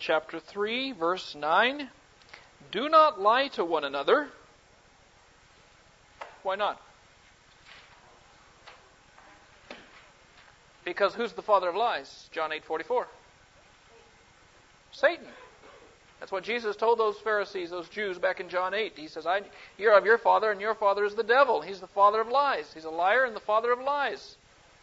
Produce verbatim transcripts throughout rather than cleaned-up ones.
chapter three, verse nine. Do not lie to one another. Why not? Because who's the father of lies? John eight forty-four. Satan. That's what Jesus told those Pharisees, those Jews, back in John eight. He says, I, you're of your father, and your father is the devil. He's the father of lies. He's a liar and the father of lies.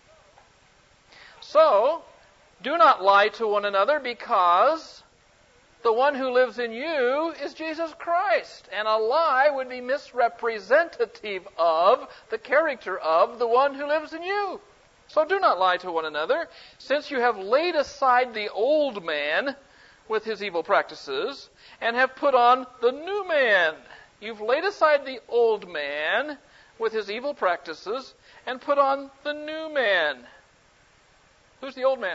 So, do not lie to one another, because the one who lives in you is Jesus Christ. And a lie would be misrepresentative of the character of the one who lives in you. So do not lie to one another, since you have laid aside the old man with his evil practices, and have put on the new man. You've laid aside the old man with his evil practices, and put on the new man. Who's the old man?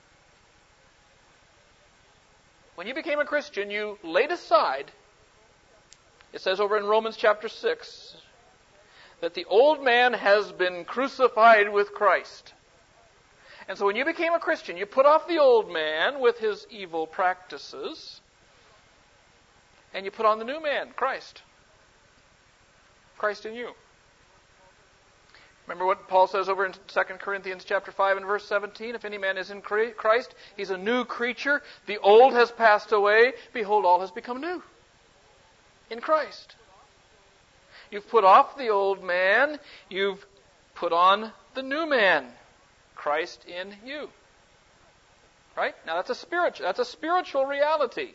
When you became a Christian, you laid aside, it says over in Romans chapter six, that the old man has been crucified with Christ. And so when you became a Christian, you put off the old man with his evil practices, and you put on the new man, Christ. Christ in you. Remember what Paul says over in Second Corinthians chapter five and verse seventeen? If any man is in Christ, he's a new creature. The old has passed away. Behold, all has become new. In Christ. You've put off the old man. You've put on the new man. Christ in you. Right? Now that's a spiritual, that's a spiritual reality.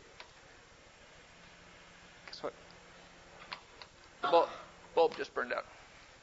Guess what? The bulb, bulb just burned out.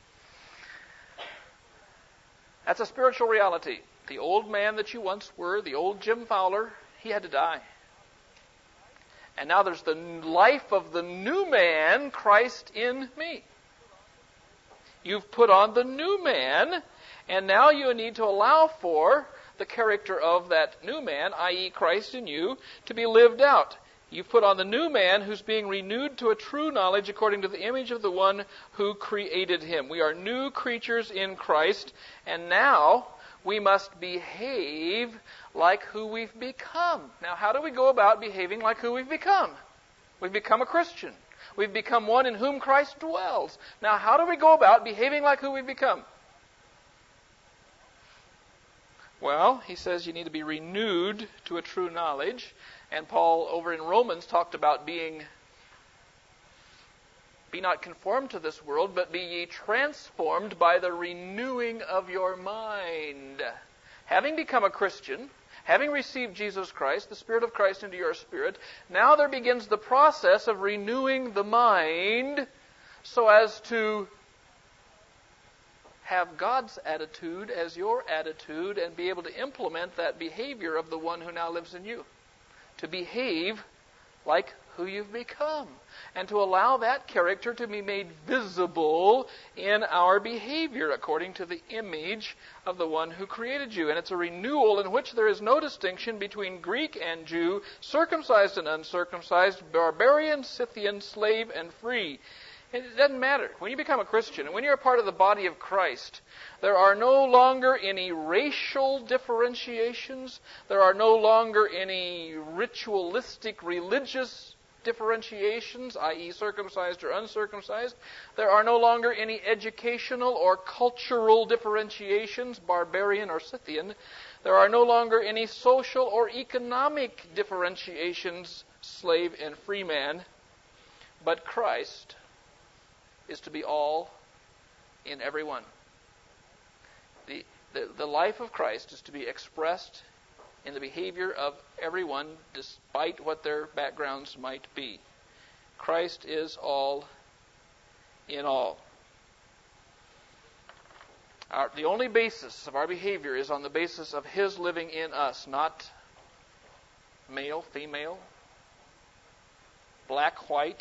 That's a spiritual reality. The old man that you once were, the old Jim Fowler, he had to die. And now there's the life of the new man, Christ in me. You've put on the new man, and now you need to allow for the character of that new man, that is Christ in you, to be lived out. You've put on the new man who's being renewed to a true knowledge according to the image of the one who created him. We are new creatures in Christ, and now we must behave like who we've become. Now, how do we go about behaving like who we've become? We've become a Christian. We've become one in whom Christ dwells. Now, how do we go about behaving like who we've become? Well, he says you need to be renewed to a true knowledge. And Paul over in Romans talked about being, be not conformed to this world, but be ye transformed by the renewing of your mind. Having become a Christian, having received Jesus Christ, the Spirit of Christ into your spirit, now there begins the process of renewing the mind so as to have God's attitude as your attitude and be able to implement that behavior of the one who now lives in you. To behave like who you've become. And to allow that character to be made visible in our behavior according to the image of the one who created you. And it's a renewal in which there is no distinction between Greek and Jew, circumcised and uncircumcised, barbarian, Scythian, slave and free. It doesn't matter. When you become a Christian and when you're a part of the body of Christ, there are no longer any racial differentiations. There are no longer any ritualistic religious differentiations, that is circumcised or uncircumcised. There are no longer any educational or cultural differentiations, barbarian or Scythian. There are no longer any social or economic differentiations, slave and free man. But Christ is to be all in every one. The, the, the life of Christ is to be expressed in the behavior of everyone, despite what their backgrounds might be. Christ is all in all. Our, the only basis of our behavior is on the basis of His living in us, not male, female, black, white,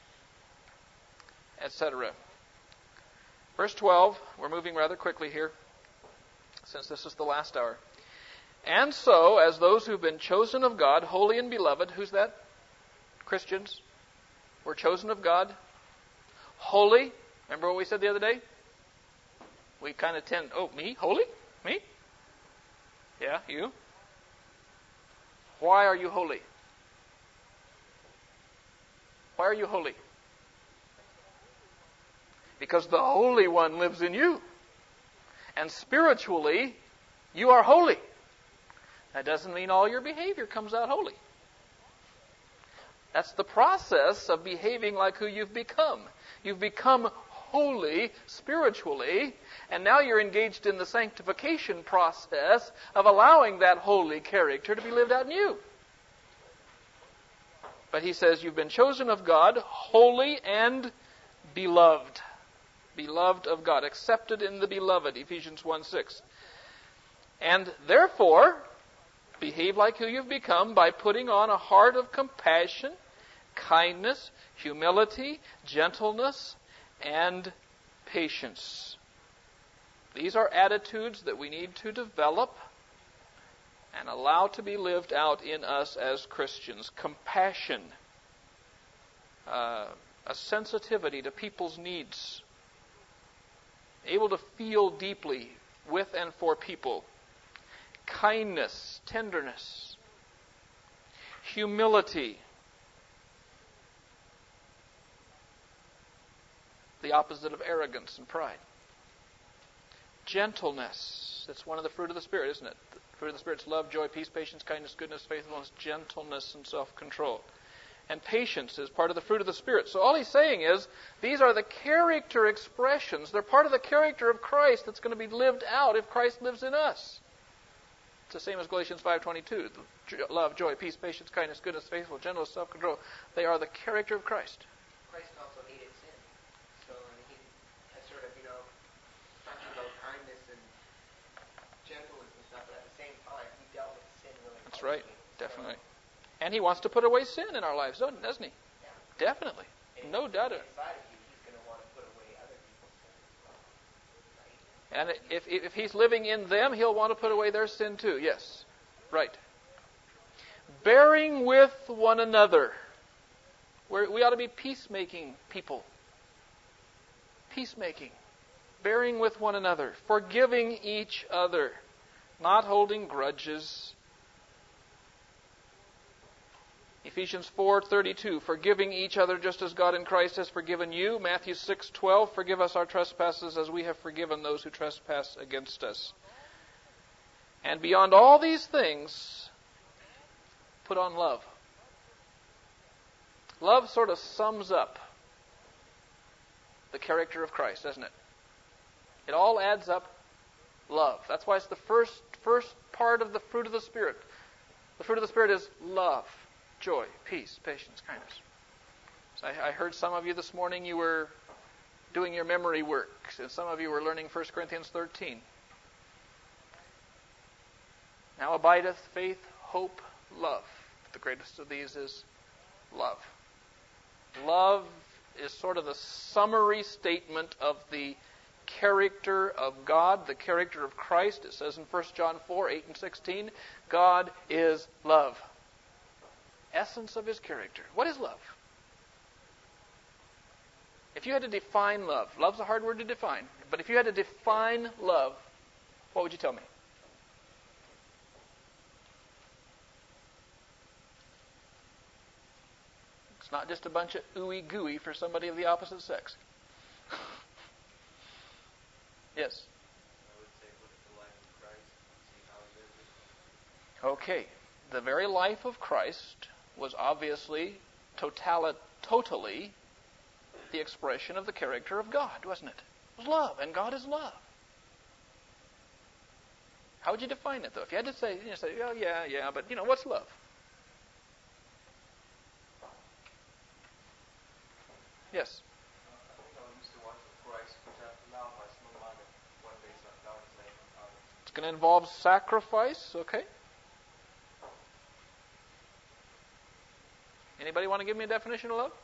et cetera. Verse twelve, we're moving rather quickly here, since this is the last hour. And so, as those who've been chosen of God, holy and beloved, who's that? Christians. We're chosen of God. Holy. Remember what we said the other day? We kind of tend, oh, me? Holy? Me? Yeah, you? Why are you holy? Why are you holy? Because the Holy One lives in you. And spiritually, you are holy. That doesn't mean all your behavior comes out holy. That's the process of behaving like who you've become. You've become holy spiritually, and now you're engaged in the sanctification process of allowing that holy character to be lived out in you. But he says you've been chosen of God, holy and beloved. Beloved of God, accepted in the beloved, Ephesians one six. And therefore, behave like who you've become by putting on a heart of compassion, kindness, humility, gentleness, and patience. These are attitudes that we need to develop and allow to be lived out in us as Christians. Compassion, uh, a sensitivity to people's needs, able to feel deeply with and for people. Kindness, tenderness, humility, the opposite of arrogance and pride. Gentleness, that's one of the fruit of the Spirit, isn't it? The fruit of the Spirit's love, joy, peace, patience, kindness, goodness, faithfulness, gentleness, and self-control. And patience is part of the fruit of the Spirit. So all he's saying is, these are the character expressions. They're part of the character of Christ that's going to be lived out if Christ lives in us. It's the same as Galatians five twenty-two. Love, joy, peace, patience, kindness, goodness, faithfulness, gentleness, self-control. They are the character of Christ. Christ also hated sin. So I mean, he has sort of, you know, talking about kindness and gentleness and stuff, but at the same time, he dealt with sin really hard. That's right. So, Definitely. And he wants to put away sin in our lives, doesn't he? Yeah. Definitely. And No doubt. Inside of you, he's going to want to put away other people's sin as well. Right? And if, if he's living in them, he'll want to put away their sin too. Yes. Right. Bearing with one another. We're, we ought to be peacemaking people. Peacemaking. Bearing with one another. Forgiving each other. Not holding grudges. Ephesians four thirty-two, forgiving each other just as God in Christ has forgiven you. Matthew six twelve, forgive us our trespasses as we have forgiven those who trespass against us. And beyond all these things, put on love. Love sort of sums up the character of Christ, doesn't it? It all adds up love. That's why it's the first first part of the fruit of the Spirit. The fruit of the Spirit is love. Joy, peace, patience, kindness. So I, I heard some of you this morning, you were doing your memory work. And some of you were learning First Corinthians thirteen. Now abideth faith, hope, love. The greatest of these is love. Love is sort of the summary statement of the character of God, the character of Christ. It says in First John four, eight and sixteen, God is love. Essence of his character. What is love? If you had to define love, love's a hard word to define, but if you had to define love, what would you tell me? It's not just a bunch of ooey gooey for somebody of the opposite sex. Yes? I would say look at the life of Christ and see how he lived it. Okay. The very life of Christ was obviously totali- totally the expression of the character of God, wasn't it? It was love, and God is love. How would you define it, though? If you had to say, you say, oh, yeah, yeah, but, you know, what's love? Yes? I think I used to watch the Christ, which I now has no matter what they sat down and say. It's going to involve sacrifice, okay? Anybody want to give me a definition of love?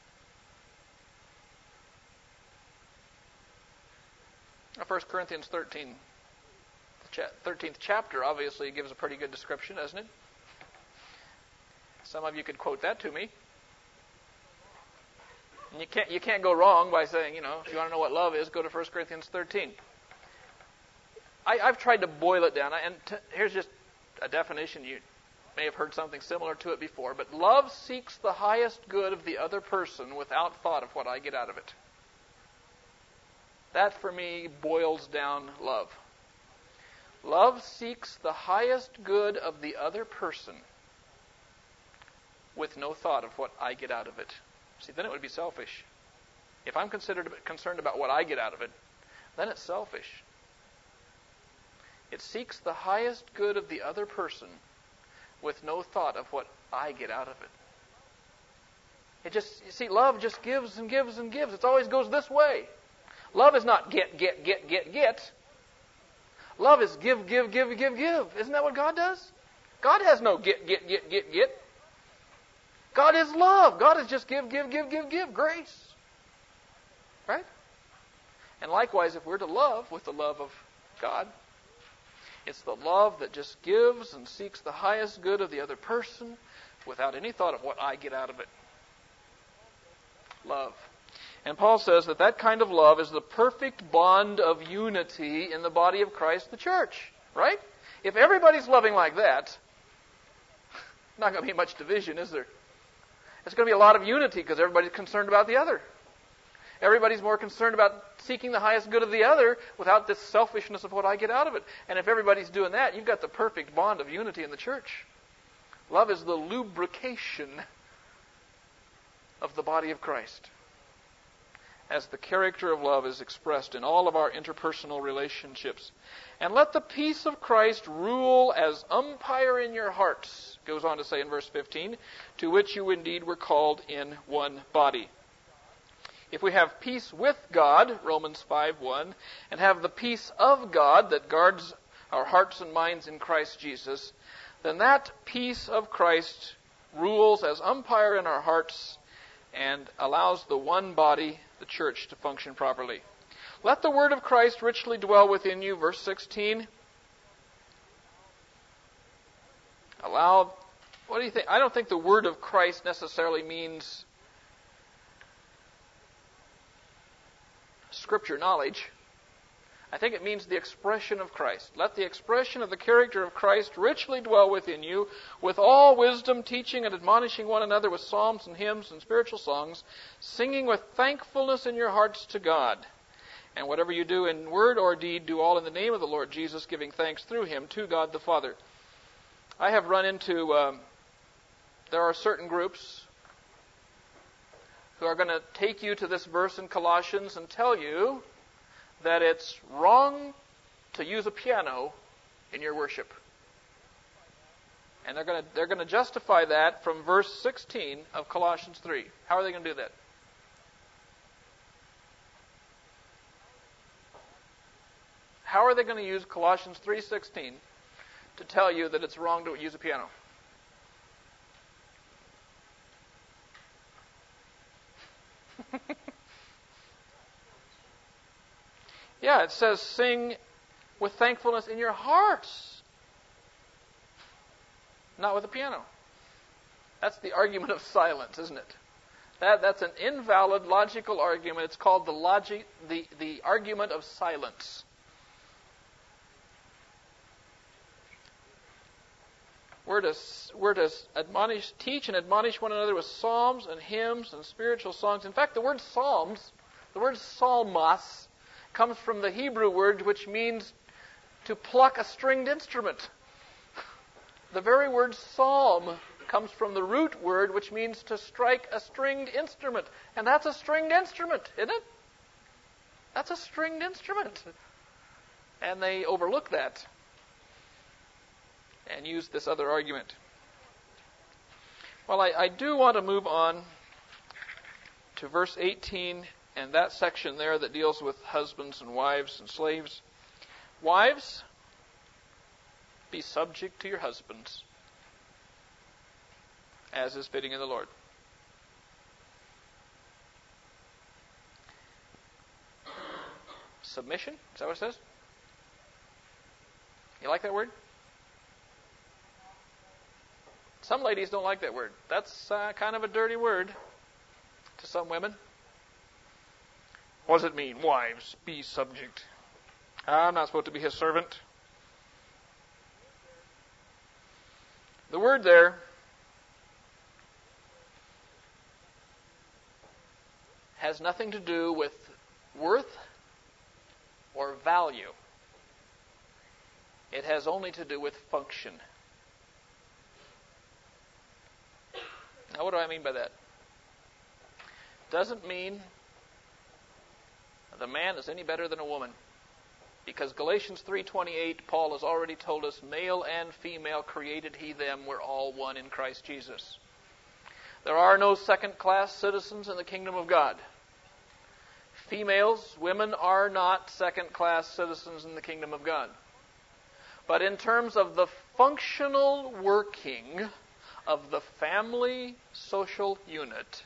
First Corinthians thirteen, the thirteenth chapter obviously gives a pretty good description, doesn't it? Some of you could quote that to me. And you can't you can't go wrong by saying, you know, if you want to know what love is, go to First Corinthians thirteen. I, I've tried to boil it down, and t- here's just a definition. You may have heard something similar to it before, but love seeks the highest good of the other person without thought of what I get out of it. That, for me, boils down love. Love seeks the highest good of the other person with no thought of what I get out of it. See, then it would be selfish. If I'm considered concerned about what I get out of it, then it's selfish. It seeks the highest good of the other person with no thought of what I get out of it. It just, you see, love just gives and gives and gives. It always goes this way. Love is not get, get, get, get, get. Love is give, give, give, give, give. Isn't that what God does? God has no get, get, get, get, get. God is love. God is just give, give, give, give, give. Grace. Right? And likewise, if we're to love with the love of God, it's the love that just gives and seeks the highest good of the other person without any thought of what I get out of it. Love. And Paul says that that kind of love is the perfect bond of unity in the body of Christ, the church. Right? If everybody's loving like that, not going to be much division, is there? It's going to be a lot of unity because everybody's concerned about the other. Everybody's more concerned about seeking the highest good of the other without this selfishness of what I get out of it. And if everybody's doing that, you've got the perfect bond of unity in the church. Love is the lubrication of the body of Christ, as the character of love is expressed in all of our interpersonal relationships. And let the peace of Christ rule as umpire in your hearts, goes on to say in verse fifteen, to which you indeed were called in one body. If we have peace with God, Romans five one, and have the peace of God that guards our hearts and minds in Christ Jesus, then that peace of Christ rules as umpire in our hearts and allows the one body, the church, to function properly. Let the word of Christ richly dwell within you, verse sixteen. Allow, what do you think? I don't think the word of Christ necessarily means Scripture knowledge. I think it means the expression of Christ. Let the expression of the character of Christ richly dwell within you, with all wisdom, teaching and admonishing one another with psalms and hymns and spiritual songs, singing with thankfulness in your hearts to God. And whatever you do in word or deed, do all in the name of the Lord Jesus, giving thanks through Him to God the Father. I have run into, um, there are certain groups who are going to take you to this verse in Colossians and tell you that it's wrong to use a piano in your worship. And they're going to they're going to justify that from verse sixteen of Colossians three. How are they going to do that? How are they going to use Colossians three sixteen to tell you that it's wrong to use a piano? Yeah, it says sing with thankfulness in your hearts, not with a piano. That's the argument of silence, isn't it? That that's an invalid logical argument. It's called the logic the, the argument of silence. We're to, we're to admonish, teach and admonish one another with psalms and hymns and spiritual songs. In fact, the word psalms, the word psalmos, comes from the Hebrew word which means to pluck a stringed instrument. The very word psalm comes from the root word which means to strike a stringed instrument. And that's a stringed instrument, isn't it? That's a stringed instrument. And they overlook that and use this other argument. Well, I, I do want to move on to verse eighteen and that section there that deals with husbands and wives and slaves. Wives, be subject to your husbands, as is fitting in the Lord. Submission, is that what it says? You like that word? Some ladies don't like that word. That's uh, kind of a dirty word to some women. What does it mean? Wives, be subject. I'm not supposed to be his servant. The word there has nothing to do with worth or value. It has only to do with function. Now, what do I mean by that? Doesn't mean the man is any better than a woman. Because Galatians three twenty-eight, Paul has already told us, male and female created he them, we're all one in Christ Jesus. There are no second-class citizens in the kingdom of God. Females, women are not second-class citizens in the kingdom of God. But in terms of the functional working of the family social unit,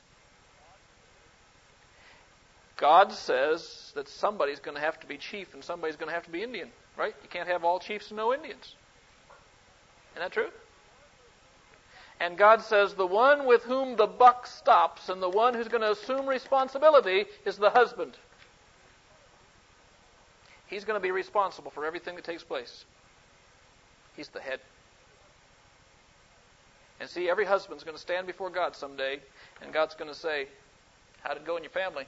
God says that somebody's going to have to be chief and somebody's going to have to be Indian, right? You can't have all chiefs and no Indians. Isn't that true? And God says the one with whom the buck stops and the one who's going to assume responsibility is the husband. He's going to be responsible for everything that takes place. He's the head. And see, every husband's going to stand before God someday, and God's going to say, how'd it go in your family?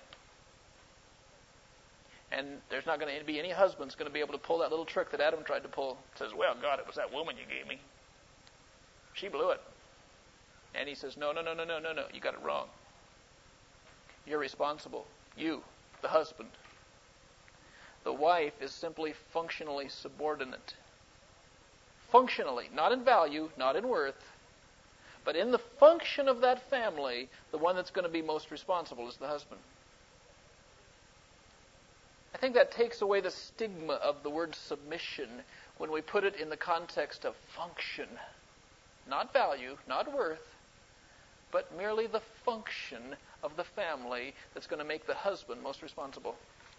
And there's not going to be any husbands going to be able to pull that little trick that Adam tried to pull. Says, well, God, it was that woman you gave me. She blew it. And he says, no, no, no, no, no, no, no. You got it wrong. You're responsible. You, the husband. The wife is simply functionally subordinate. Functionally, not in value, not in worth, but in the function of that family, the one that's going to be most responsible is the husband. I think that takes away the stigma of the word submission when we put it in the context of function. Not value, not worth, but merely the function of the family that's going to make the husband most responsible.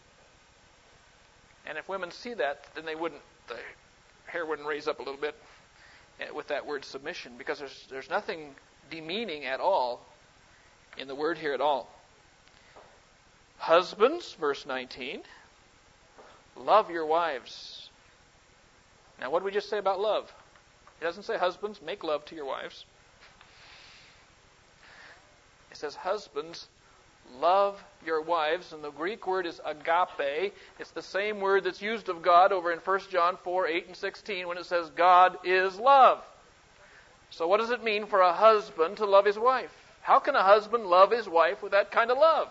And if women see that, then they wouldn't, the hair wouldn't raise up a little bit with that word submission, because there's there's nothing demeaning at all in the word here at all. Husbands, verse nineteen, love your wives. Now, what did we just say about love? It doesn't say, husbands, make love to your wives. It says, husbands, love your wives. And the Greek word is agape. It's the same word that's used of God over in First John four, eight, and sixteen when it says, God is love. So what does it mean for a husband to love his wife? How can a husband love his wife with that kind of love?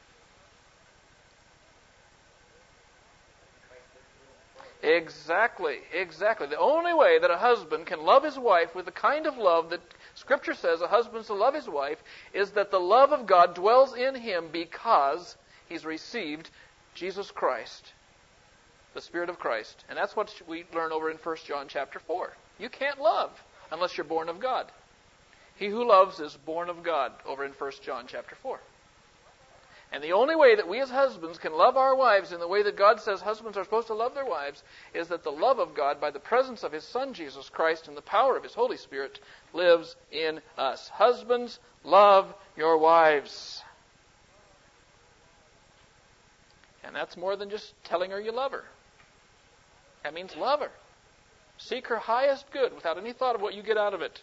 Exactly, exactly. The only way that a husband can love his wife with the kind of love that Scripture says a husband's to love his wife is that the love of God dwells in him because he's received Jesus Christ, the Spirit of Christ. And that's what we learn over in First John chapter four. You can't love unless you're born of God. He who loves is born of God, over in First John chapter four. And the only way that we as husbands can love our wives in the way that God says husbands are supposed to love their wives is that the love of God, by the presence of His Son Jesus Christ and the power of His Holy Spirit, lives in us. Husbands, love your wives. And that's more than just telling her you love her. That means love her. Seek her highest good without any thought of what you get out of it.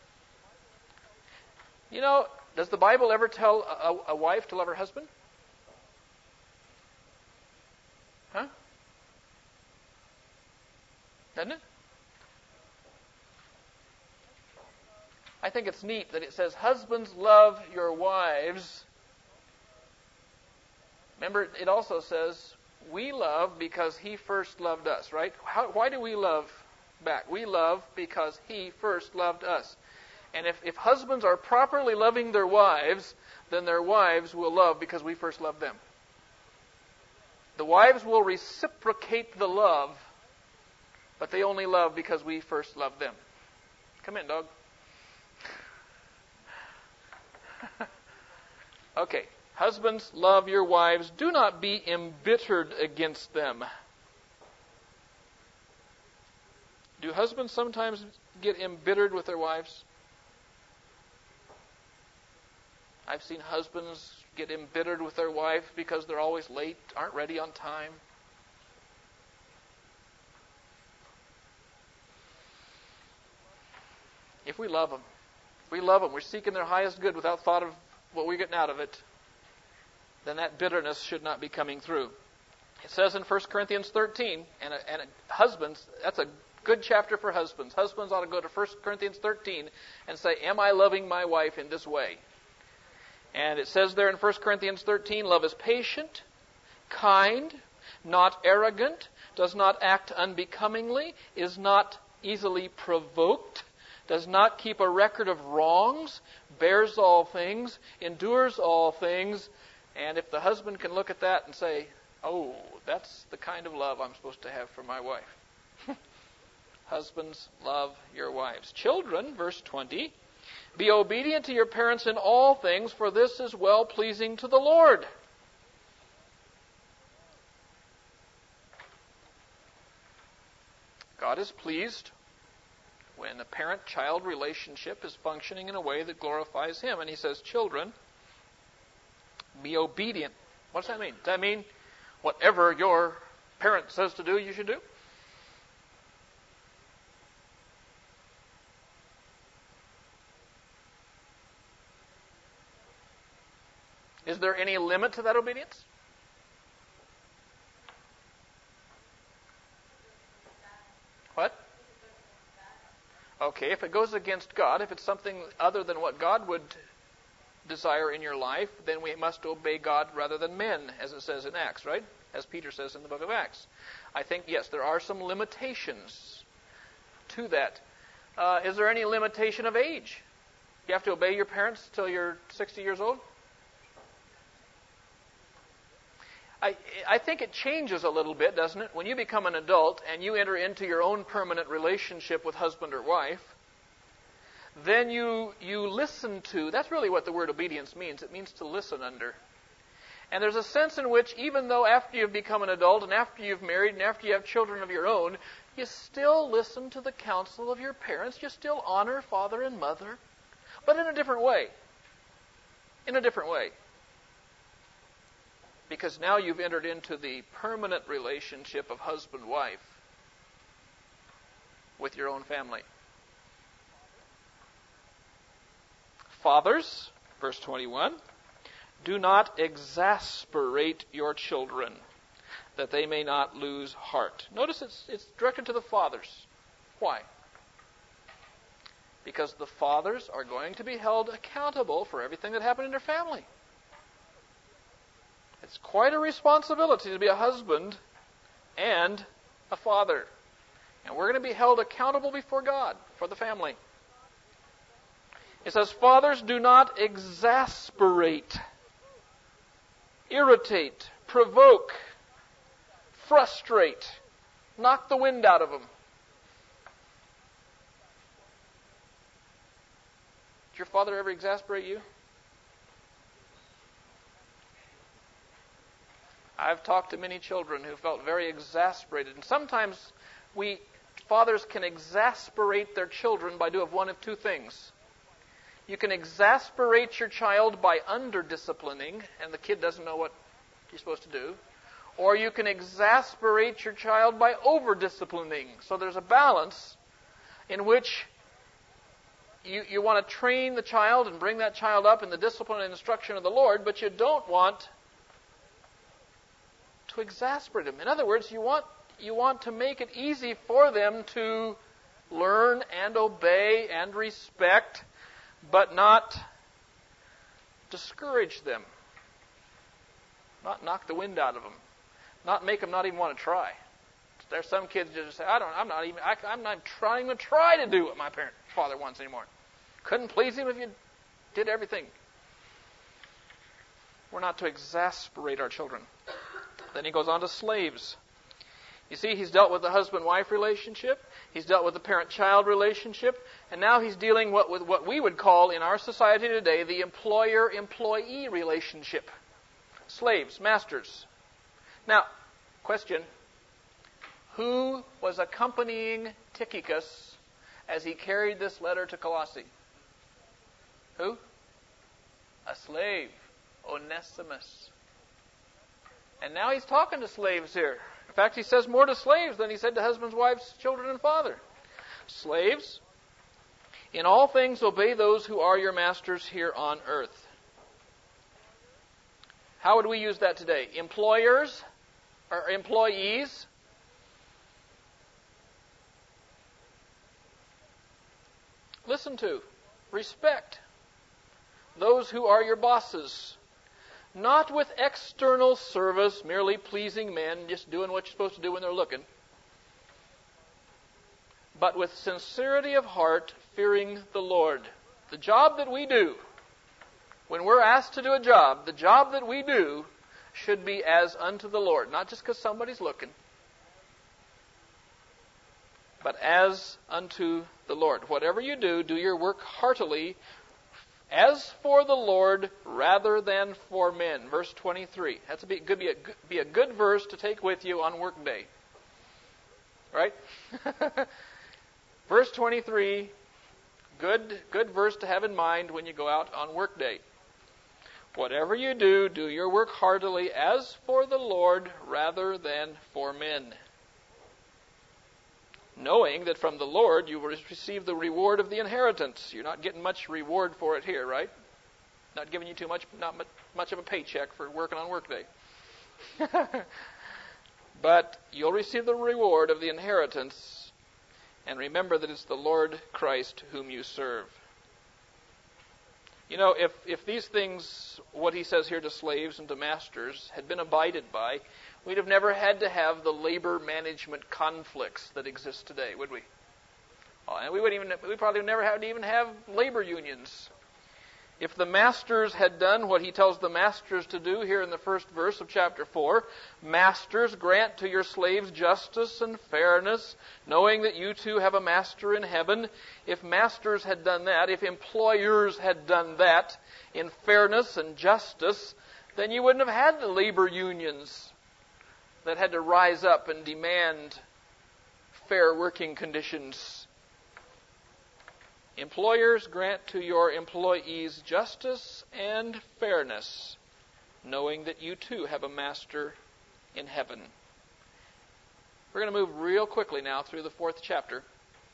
You know, does the Bible ever tell a, a wife to love her husband? Huh? Doesn't it? I think it's neat that it says, husbands, love your wives. Remember, it also says, we love because He first loved us, right? How, why do we love back? We love because He first loved us. And if, if husbands are properly loving their wives, then their wives will love because we first loved them. The wives will reciprocate the love, but they only love because we first loved them. Come in, dog. Okay. Husbands, love your wives. Do not be embittered against them. Do husbands sometimes get embittered with their wives? I've seen husbands get embittered with their wife because they're always late, aren't ready on time. If we we love them, if we love them, we're seeking their highest good without thought of what we're getting out of it, then that bitterness should not be coming through. It says in First Corinthians thirteen, and, a, and a, husbands, that's a good chapter for husbands. Husbands ought to go to First Corinthians thirteen and say, am I loving my wife in this way? And it says there in First Corinthians thirteen, love is patient, kind, not arrogant, does not act unbecomingly, is not easily provoked, does not keep a record of wrongs, bears all things, endures all things. And if the husband can look at that and say, oh, that's the kind of love I'm supposed to have for my wife. Husbands, love your wives. Children, verse twenty, be obedient to your parents in all things, for this is well-pleasing to the Lord. God is pleased when a parent-child relationship is functioning in a way that glorifies Him. And He says, children, be obedient. What does that mean? Does that mean whatever your parent says to do, you should do? Is there any limit to that obedience? What? Okay, if it goes against God, if it's something other than what God would desire in your life, then we must obey God rather than men, as it says in Acts, right? As Peter says in the book of Acts. I think, yes, there are some limitations to that. Uh, is there any limitation of age? You have to obey your parents till you're sixty years old? I, I think it changes a little bit, doesn't it? When you become an adult and you enter into your own permanent relationship with husband or wife, then you you listen to, that's really what the word obedience means. It means to listen under. And there's a sense in which even though after you've become an adult and after you've married and after you have children of your own, you still listen to the counsel of your parents. You still honor father and mother, but in a different way. In a different way. Because now you've entered into the permanent relationship of husband-wife with your own family. Fathers, verse twenty-one, do not exasperate your children, that they may not lose heart. Notice it's, it's directed to the fathers. Why? Because the fathers are going to be held accountable for everything that happened in their family. It's quite a responsibility to be a husband and a father. And we're going to be held accountable before God for the family. It says, fathers, do not exasperate, irritate, provoke, frustrate, knock the wind out of them. Did your father ever exasperate you? I've talked to many children who felt very exasperated. And sometimes we, fathers can exasperate their children by doing one of two things. You can exasperate your child by under-disciplining, and the kid doesn't know what you're supposed to do. Or you can exasperate your child by over-disciplining. So there's a balance in which you, you want to train the child and bring that child up in the discipline and instruction of the Lord, but you don't want to exasperate them. In other words, you want you want to make it easy for them to learn and obey and respect, but not discourage them. Not knock the wind out of them. Not make them not even want to try. There's some kids that just say, I don't, I'm not even, I, I'm not trying to try to do what my parent, father wants anymore. Couldn't please him if you did everything. We're not to exasperate our children. Then he goes on to slaves. You see, he's dealt with the husband-wife relationship. He's dealt with the parent-child relationship. And now he's dealing what, with what we would call in our society today the employer-employee relationship. Slaves, masters. Now, question. Who was accompanying Tychicus as he carried this letter to Colossae? Who? A slave. Onesimus. And now he's talking to slaves here. In fact, he says more to slaves than he said to husbands, wives, children, and father. Slaves, In all things obey those who are your masters here on earth. How would we use that today? Employers or employees? Listen to, respect those who are your bosses. Not with external service, merely pleasing men, just doing what you're supposed to do when they're looking. But with sincerity of heart, fearing the Lord. The job that we do, when we're asked to do a job, the job that we do should be as unto the Lord. Not just because somebody's looking, but as unto the Lord. Whatever you do, do your work heartily, as for the Lord rather than for men. Verse twenty-three. That's a be, could be a, be a good verse to take with you on work day. Right? Verse twenty-three, good, good verse to have in mind when you go out on work day. Whatever you do, do your work heartily as for the Lord rather than for men. Knowing that from the Lord you will receive the reward of the inheritance. You're not getting much reward for it here, right? Not giving you too much, not much of a paycheck for working on work day. But you'll receive the reward of the inheritance. And remember that it's the Lord Christ whom you serve. You know, if, if these things, what he says here to slaves and to masters, had been abided by, we'd have never had to have the labor management conflicts that exist today, would we? Oh, and we would even we probably never have to even have labor unions. If the masters had done what he tells the masters to do here in the first verse of chapter four, masters, grant to your slaves justice and fairness, knowing that you too have a master in heaven. If masters had done that, if employers had done that in fairness and justice, then you wouldn't have had the labor unions that had to rise up and demand fair working conditions. Employers, grant to your employees justice and fairness, knowing that you too have a master in heaven. We're going to move real quickly now through the fourth chapter.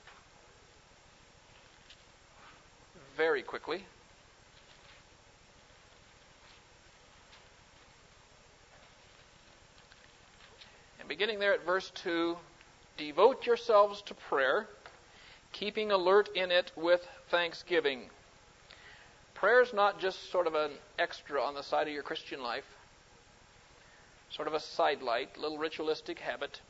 Very quickly. And beginning there at verse two, devote yourselves to prayer, keeping alert in it with thanksgiving. Prayer is not just sort of an extra on the side of your Christian life, sort of a sidelight, little ritualistic habit.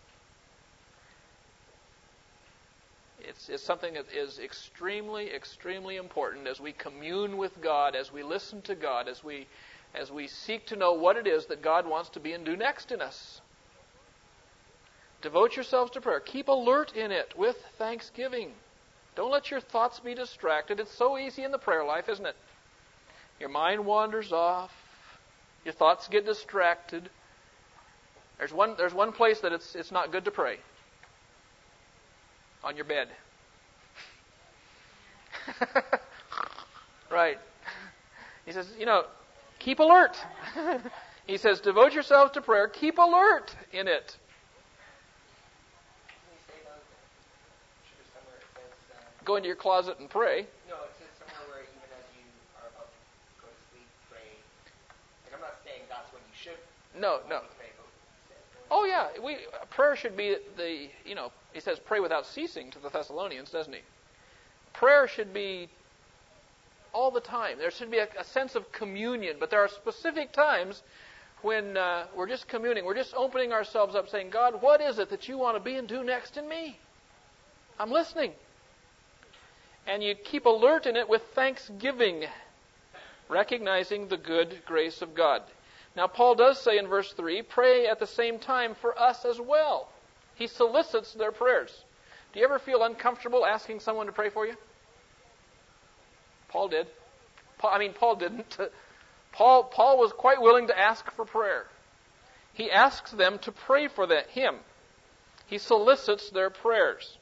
It's, it's something that is extremely, extremely important as we commune with God, as we listen to God, as we, as we seek to know what it is that God wants to be and do next in us. Devote yourselves to prayer. Keep alert in it with thanksgiving. Don't let your thoughts be distracted. It's so easy in the prayer life, isn't it? Your mind wanders off. Your thoughts get distracted. There's one, there's one place that it's, it's not good to pray. On your bed. Right. He says, you know, keep alert. He says, devote yourselves to prayer. Keep alert in it. Go into your closet and pray. No, it says somewhere where even as you are about to go to sleep, pray. Like, I'm not saying that's when you should. No, no. Pray, but oh yeah, we prayer should be the you know. He says pray without ceasing to the Thessalonians, doesn't he? Prayer should be all the time. There should be a, a sense of communion, but there are specific times when uh, we're just communing. We're just opening ourselves up, saying, God, what is it that you want to be and do next in me? I'm listening. And you keep alert in it with thanksgiving, recognizing the good grace of God. Now, Paul does say in verse three, pray at the same time for us as well. He solicits their prayers. Do you ever feel uncomfortable asking someone to pray for you? Paul did. Paul, I mean, Paul didn't. Paul, Paul was quite willing to ask for prayer. He asks them to pray for that, him. He solicits their prayers.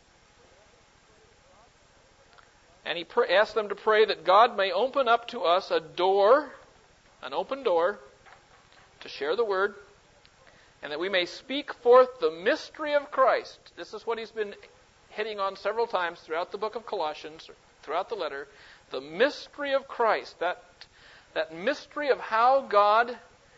And he pr- asks them to pray that God may open up to us a door, an open door, to share the word, and that we may speak forth the mystery of Christ. This is what he's been hitting on several times throughout the book of Colossians, throughout the letter, the mystery of Christ, that, that mystery of how God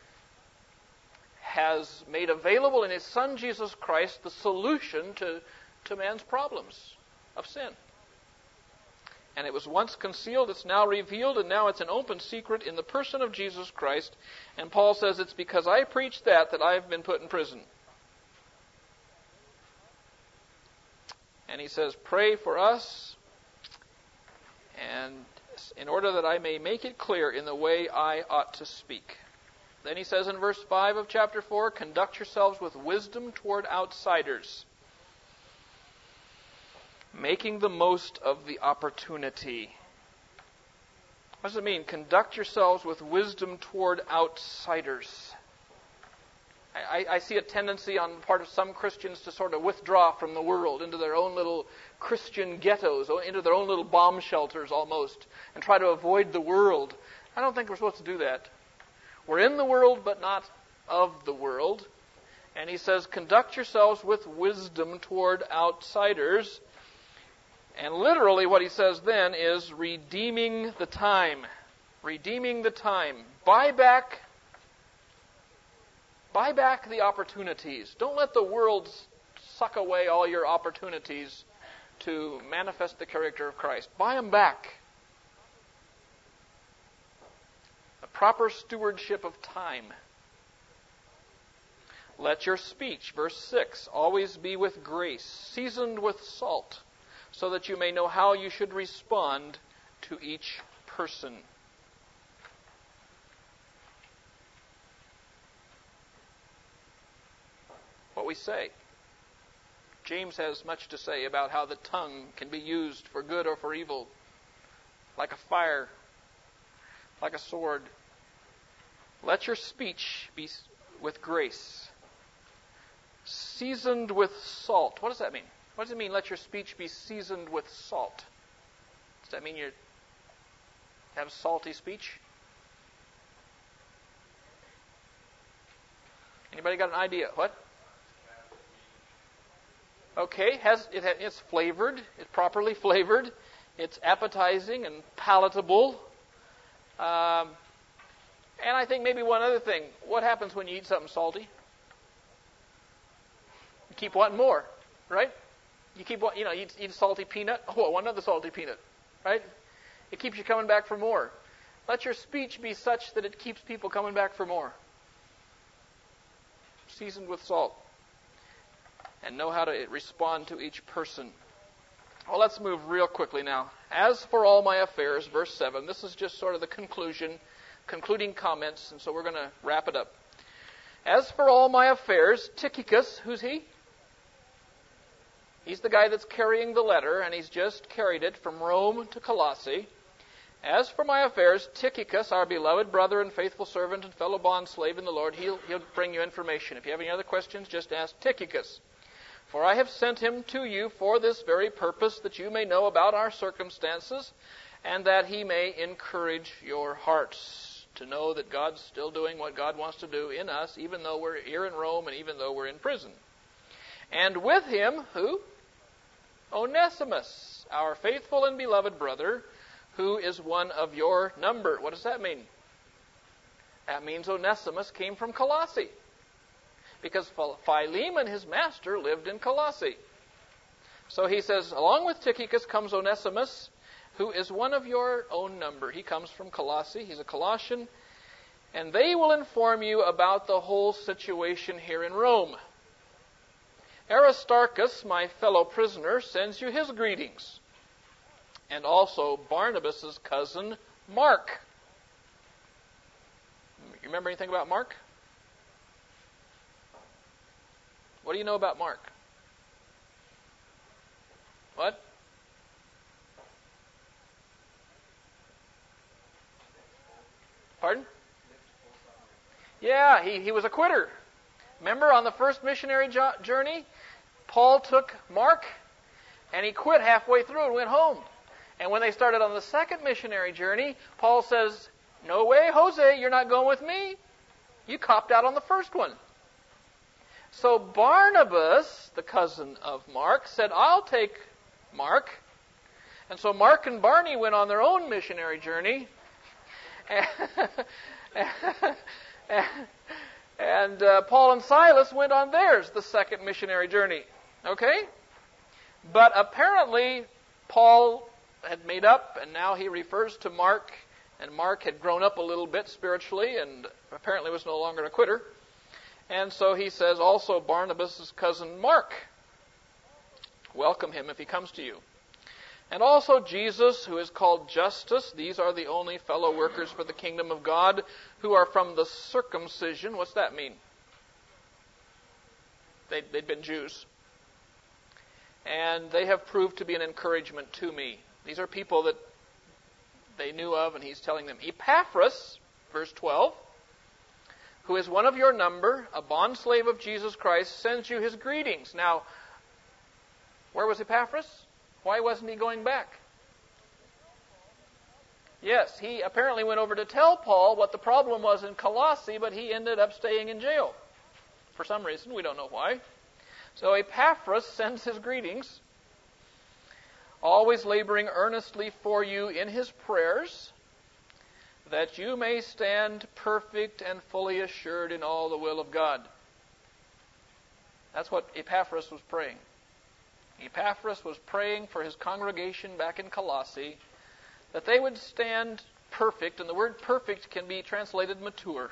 has made available in His Son Jesus Christ the solution to, to man's problems of sin. And it was once concealed, it's now revealed, and now it's an open secret in the person of Jesus Christ. And Paul says, it's because I preached that that I've been put in prison. And he says, pray for us, and in order that I may make it clear in the way I ought to speak. Then he says in verse five of chapter four, conduct yourselves with wisdom toward outsiders, making the most of the opportunity. What does it mean? Conduct yourselves with wisdom toward outsiders. I, I see a tendency on the part of some Christians to sort of withdraw from the world into their own little Christian ghettos, into their own little bomb shelters almost, and try to avoid the world. I don't think we're supposed to do that. We're in the world, but not of the world. And he says, conduct yourselves with wisdom toward outsiders. And literally what he says then is redeeming the time. Redeeming the time. Buy back Buy back the opportunities. Don't let the world suck away all your opportunities to manifest the character of Christ. Buy them back. A proper stewardship of time. Let your speech, verse six, always be with grace, seasoned with salt, so that you may know how you should respond to each person. What we say. James has much to say about how the tongue can be used for good or for evil, like a fire, like a sword. Let your speech be with grace, seasoned with salt. What does that mean? What does it mean, let your speech be seasoned with salt? Does that mean you have salty speech? Anybody got an idea? What? Okay, has it, it's flavored, it's properly flavored, it's appetizing and palatable. Um, and I think maybe one other thing. What happens when you eat something salty? You keep wanting more, right? You keep, you know, you eat a salty peanut. Oh, I want another salty peanut, right? It keeps you coming back for more. Let your speech be such that it keeps people coming back for more. Seasoned with salt. And know how to respond to each person. Well, let's move real quickly now. As for all my affairs, verse seven. This is just sort of the conclusion, concluding comments, and so we're going to wrap it up. As for all my affairs, Tychicus, who's he? He's the guy that's carrying the letter, and he's just carried it from Rome to Colossae. As for my affairs, Tychicus, our beloved brother and faithful servant and fellow bondslave in the Lord, he'll, he'll bring you information. If you have any other questions, just ask Tychicus. For I have sent him to you for this very purpose, that you may know about our circumstances, and that he may encourage your hearts to know that God's still doing what God wants to do in us, even though we're here in Rome and even though we're in prison. And with him, who? Onesimus, our faithful and beloved brother, who is one of your number. What does that mean? That means Onesimus came from Colossae. Because Philemon, his master, lived in Colossae. So he says, along with Tychicus comes Onesimus, who is one of your own number. He comes from Colossae. He's a Colossian. And they will inform you about the whole situation here in Rome. Aristarchus, my fellow prisoner, sends you his greetings. And also Barnabas' cousin, Mark. You remember anything about Mark? What do you know about Mark? What? Pardon? Yeah, he, he was a quitter. Remember on the first missionary jo- journey, Paul took Mark and he quit halfway through and went home. And when they started on the second missionary journey, Paul says, no way, Jose, you're not going with me. You copped out on the first one. So Barnabas, the cousin of Mark, said, I'll take Mark. And so Mark and Barney went on their own missionary journey. And uh, Paul and Silas went on theirs, the second missionary journey. Okay? But apparently, Paul had made up, and now he refers to Mark, and Mark had grown up a little bit spiritually, and apparently was no longer a quitter. And so he says, also Barnabas' cousin Mark. Welcome him if he comes to you. And also Jesus, who is called Justus. These are the only fellow workers for the kingdom of God who are from the circumcision. What's that mean? They, they'd been Jews. And they have proved to be an encouragement to me. These are people that they knew of, and he's telling them. Epaphras, verse twelve, who is one of your number, a bondslave of Jesus Christ, sends you his greetings. Now, where was Epaphras? Why wasn't he going back? Yes, he apparently went over to tell Paul what the problem was in Colossae, but he ended up staying in jail. For some reason, we don't know why. So Epaphras sends his greetings, always laboring earnestly for you in his prayers, that you may stand perfect and fully assured in all the will of God. That's what Epaphras was praying. Epaphras was praying for his congregation back in Colossae that they would stand perfect, and the word perfect can be translated mature,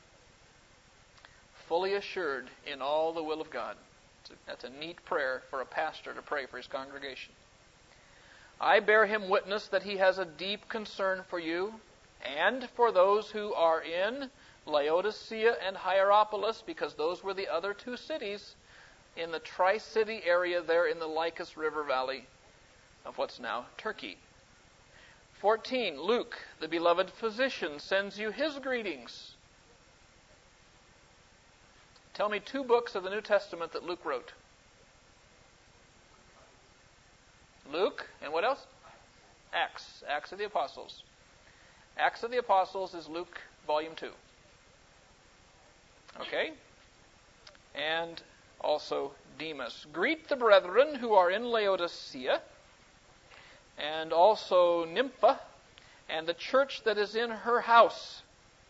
fully assured in all the will of God. That's a neat prayer for a pastor to pray for his congregation. I bear him witness that he has a deep concern for you and for those who are in Laodicea and Hierapolis, because those were the other two cities in the Tri-City area there in the Lycus River Valley of what's now Turkey. fourteen, Luke, the beloved physician, sends you his greetings. Tell me two books of the New Testament that Luke wrote. Luke, and what else? Acts. Acts of the Apostles. Acts of the Apostles is Luke, volume two. Okay? And also Demas. Greet the brethren who are in Laodicea, and also Nympha, and the church that is in her house.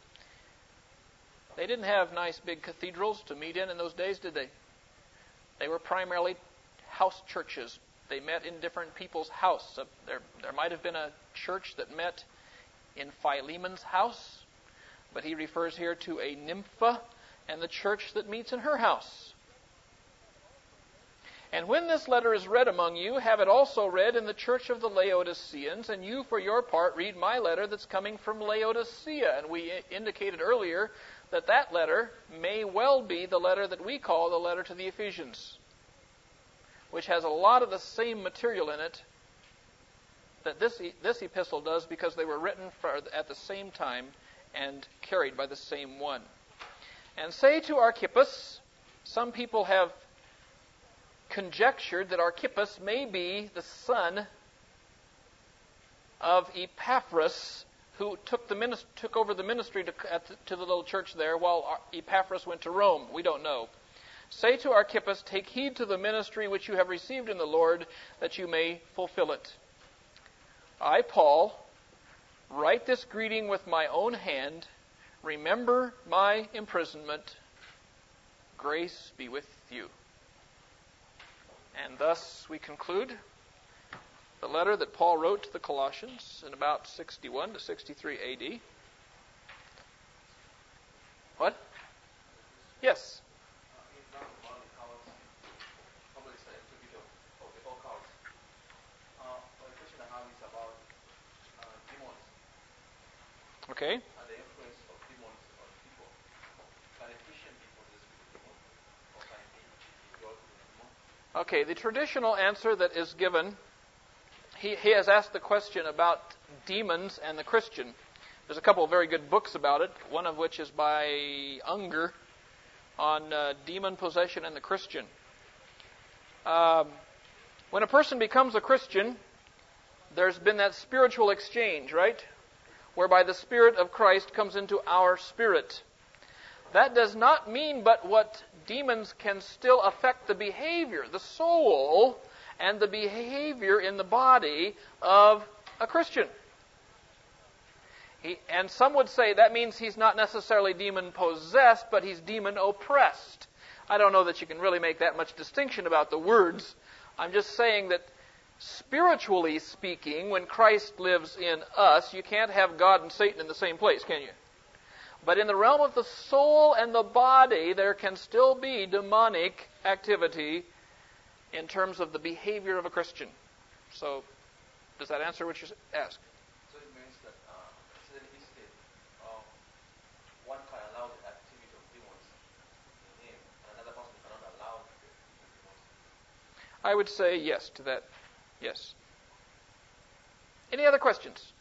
They didn't have nice big cathedrals to meet in in those days, did they? They were primarily house churches. They met in different people's house. There, there might have been a church that met in Philemon's house, but he refers here to a Nympha and the church that meets in her house. And when this letter is read among you, have it also read in the church of the Laodiceans, and you, for your part, read my letter that's coming from Laodicea. And we indicated earlier that that letter may well be the letter that we call the letter to the Ephesians, which has a lot of the same material in it that this this epistle does, because they were written for, at the same time and carried by the same one. And say to Archippus, some people have conjectured that Archippus may be the son of Epaphras, who took the minist- took over the ministry to, at the, to the little church there while Epaphras went to Rome. We don't know. Say to Archippus, take heed to the ministry which you have received in the Lord, that you may fulfill it. I, Paul, write this greeting with my own hand. Remember my imprisonment. Grace be with you. And thus we conclude the letter that Paul wrote to the Colossians in about sixty-one to sixty-three A D. What? Yes. Okay. And the influence of demons on people. Can a Christian be possessed with a demon? Or can he be brought with a demon? Okay, the traditional answer that is given, he, he has asked the question about demons and the Christian. There's a couple of very good books about it, one of which is by Unger on uh, demon possession and the Christian. Um, when a person becomes a Christian, there's been that spiritual exchange, right? Whereby the Spirit of Christ comes into our spirit. That does not mean but what demons can still affect the behavior, the soul, and the behavior in the body of a Christian. He, and some would say that means he's not necessarily demon-possessed, but he's demon-oppressed. I don't know that you can really make that much distinction about the words. I'm just saying that spiritually speaking, when Christ lives in us, you can't have God and Satan in the same place, can you? But in the realm of the soul and the body, there can still be demonic activity in terms of the behavior of a Christian. So, does that answer what you asked? So it means that uh, in his state, uh, one can allow the activity of demons in him, and another person cannot allow the demons. I would say yes to that. Yes. Any other questions?